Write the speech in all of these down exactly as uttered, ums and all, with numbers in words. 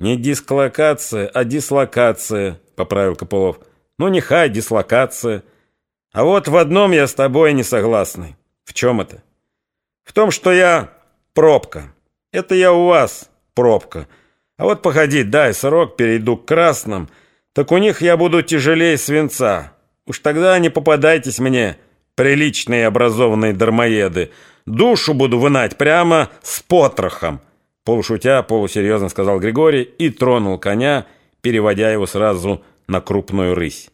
Не дислокация, а дислокация, поправил Копылов. Ну, нехай дислокация. А вот в одном я с тобой не согласный. В чем это? В том, что я пробка. Это я у вас пробка. А вот погоди, дай срок, перейду к красным, так у них я буду тяжелее свинца. Уж тогда не попадайтесь мне, приличные образованные дармоеды. Душу буду вынать прямо с потрохом. Полушутя, полусерьезно сказал Григорий и тронул коня, переводя его сразу на крупную рысь.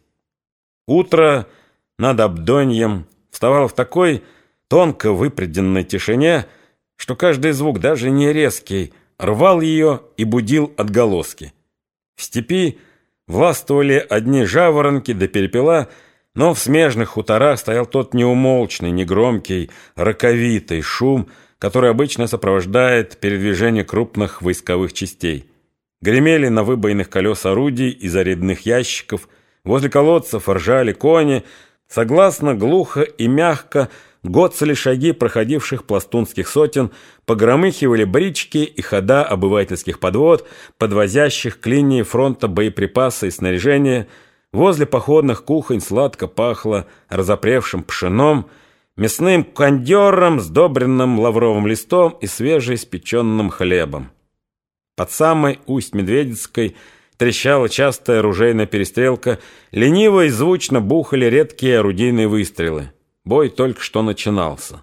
Утро над Абдоньем вставало в такой тонко выпряденной тишине, что каждый звук, даже не резкий, рвал ее и будил отголоски. В степи властвовали одни жаворонки да перепела, но в смежных хуторах стоял тот неумолчный, негромкий, роковитый шум, который обычно сопровождает передвижение крупных войсковых частей. Гремели на выбоинах колес орудий и зарядных ящиков, возле колодцев ржали кони, согласно глухо и мягко гоцали шаги проходивших пластунских сотен, погромыхивали брички и хода обывательских подвод, подвозящих к линии фронта боеприпасы и снаряжение. Возле походных кухонь сладко пахло разопревшим пшеном, мясным кондером, сдобренным лавровым листом и свежеиспеченным хлебом. Под самой Усть-Медведицкой трещала частая оружейная перестрелка, лениво и звучно бухали редкие орудийные выстрелы. Бой только что начинался.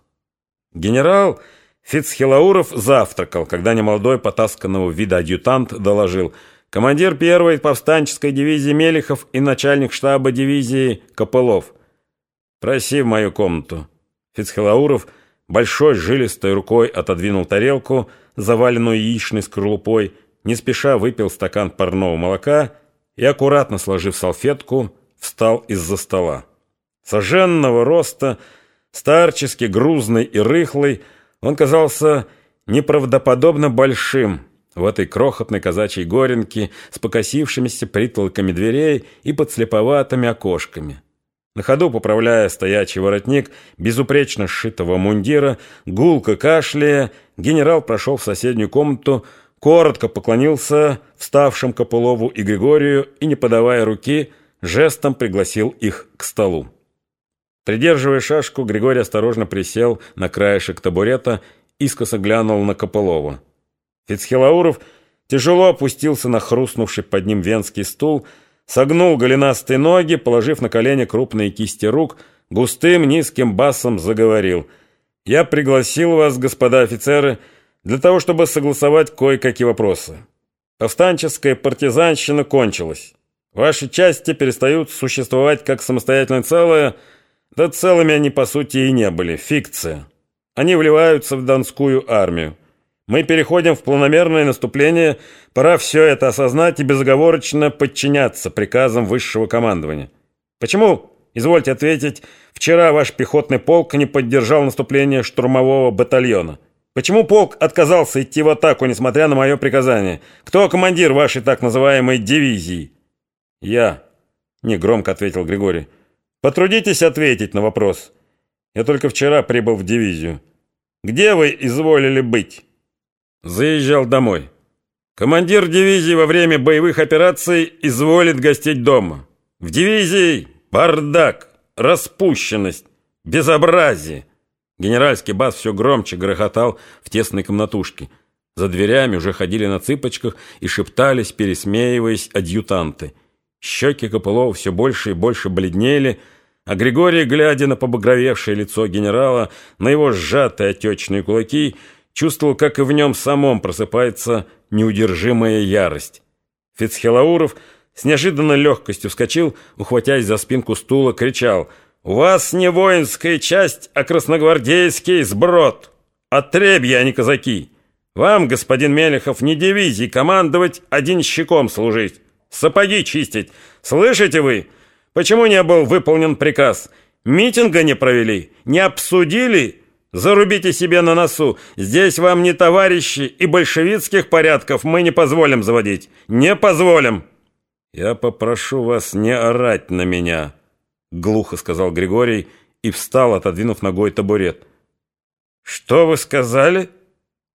Генерал Фицхелауров завтракал, когда немолодой потасканного вида адъютант доложил: командир первой повстанческой дивизии Мелехов и начальник штаба дивизии Копылов. «Проси в мою комнату». Фицхелауров большой жилистой рукой отодвинул тарелку, заваленную яичной скорлупой, не спеша выпил стакан парного молока и, аккуратно сложив салфетку, встал из-за стола. Соженного роста, старчески грузный и рыхлый, он казался неправдоподобно большим в этой крохотной казачьей горенке с покосившимися притолками дверей и подслеповатыми окошками. На ходу, поправляя стоячий воротник безупречно сшитого мундира, гулко кашляя, генерал прошел в соседнюю комнату, коротко поклонился вставшим Копылову и Григорию и, не подавая руки, жестом пригласил их к столу. Придерживая шашку, Григорий осторожно присел на краешек табурета, искоса глянул на Копылова. Фицхелауров тяжело опустился на хрустнувший под ним венский стул, согнул голенастые ноги, положив на колени крупные кисти рук, густым низким басом заговорил: «Я пригласил вас, господа офицеры, для того, чтобы согласовать кое-какие вопросы. Повстанческая партизанщина кончилась. Ваши части перестают существовать как самостоятельное целое, да целыми они по сути и не были, фикция. Они вливаются в Донскую армию. Мы переходим в планомерное наступление, пора все это осознать и безоговорочно подчиняться приказам высшего командования. Почему, извольте ответить, вчера ваш пехотный полк не поддержал наступление штурмового батальона? Почему полк отказался идти в атаку, несмотря на мое приказание? Кто командир вашей так называемой дивизии?» «Я», — негромко ответил Григорий. «Потрудитесь ответить на вопрос. Я только вчера прибыл в дивизию. Где вы изволили быть?» «Заезжал домой. Командир дивизии во время боевых операций изволит гостить дома. В дивизии бардак, распущенность, безобразие». Генеральский бас все громче грохотал в тесной комнатушке. За дверями уже ходили на цыпочках и шептались, пересмеиваясь, адъютанты. Щеки Копылова все больше и больше бледнели, а Григорий, глядя на побагровевшее лицо генерала, на его сжатые отечные кулаки, чувствовал, как и в нем самом просыпается неудержимая ярость. Фицхелауров с неожиданной легкостью вскочил, ухватясь за спинку стула, кричал: «У вас не воинская часть, а красногвардейский сброд! Отребья, а не казаки! Вам, господин Мелехов, не дивизии командовать, а денщиком служить, сапоги чистить! Слышите вы? Почему не был выполнен приказ? Митинга не провели? Не обсудили? Зарубите себе на носу! Здесь вам не товарищи, и большевистских порядков мы не позволим заводить! Не позволим!» «Я попрошу вас не орать на меня», — глухо сказал Григорий и встал, отодвинув ногой табурет. «Что вы сказали?»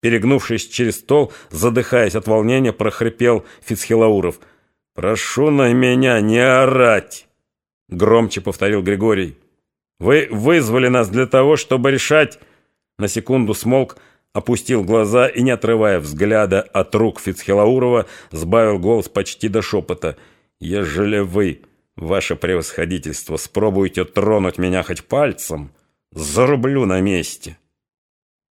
Перегнувшись через стол, задыхаясь от волнения, прохрипел Фицхилауров. «Прошу на меня не орать!» Громче повторил Григорий. «Вы вызвали нас для того, чтобы решать...» На секунду смолк, опустил глаза и, не отрывая взгляда от рук Фицхилаурова, сбавил голос почти до шепота. «Ежели вы, ваше превосходительство, спробуете тронуть меня хоть пальцем, зарублю на месте».